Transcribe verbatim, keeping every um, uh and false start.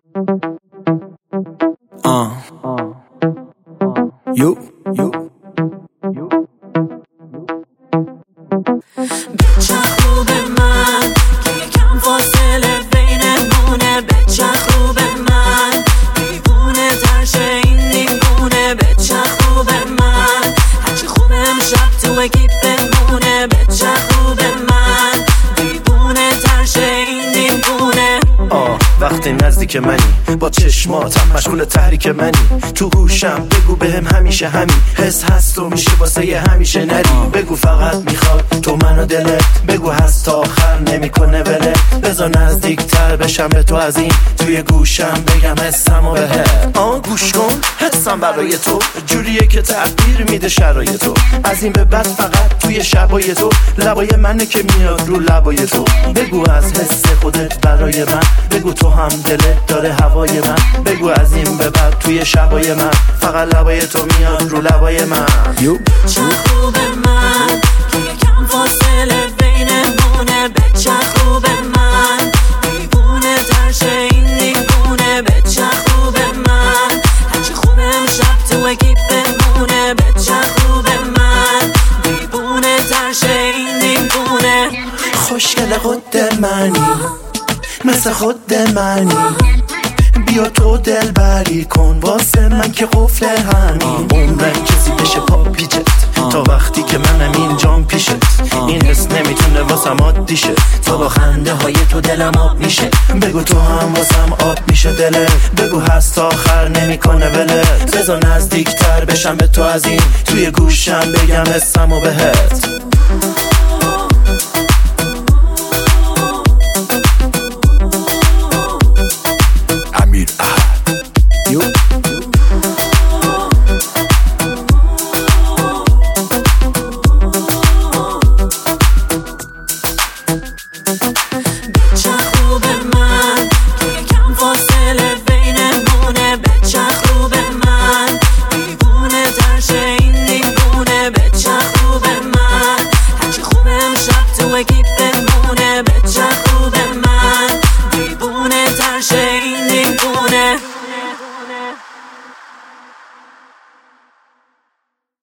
آه یو یو بچخ رو به من که یکم فاصله بینمونه، بچخ رو به من دیوونه ترشه این دیوونه، بچخ رو به من هرچی خوبه امشب تو اگه بمونه، بچخ رو به من دیوونه ترشه این دیوونه. آه وقتی نزدیک منی با چشماتم مشغول تحریک منی، تو گوشم بگو بهم همیشه همین حس هست و میشه واسه یه همیشه نری، بگو فقط میخواد تو منو دلت، بگو هست تا آخر نمیکنه ولت، بذار نزدیک تر بشم به تو از این توی گوشم بگم حسم و بهت. آه گوش کن حسم برای تو جوریه که تغییر میده شرایطو، از این به بعد فقط توی شبای تو لبای منه که میاد رو لبای تو، بگو از حس خودت برای من، بگو تو هم دلت داره هوای من، بگو از این به بعد توی شبای من فقط لبای تو میاد رو لبای من. یو بچخ رو به من که یکم فاصله بینمونه، بچخ رو به من دیوونه ترشه این دیوونه، بچخ رو به من هرچی خوبه امشب تو اگه بمونه، بچخ رو به من دیوونه ترشه این دیوونه. خوشگل خود منی مثل خود منی، بیا تو دل بری کن واسه من که قفل همین عمرن کسی بشه پا پیچت تا وقتی که منم اینجام پیشت، این حس نمیتونه واسم عادی شه، تا با خنده های تو دلم آب میشه، بگو تو هم واسم آب میشه دلت، بگو هست تا آخر نمیکنه ولت، بذار نزدیک تر بشم به تو از این توی گوشم بگم حسم و بهت.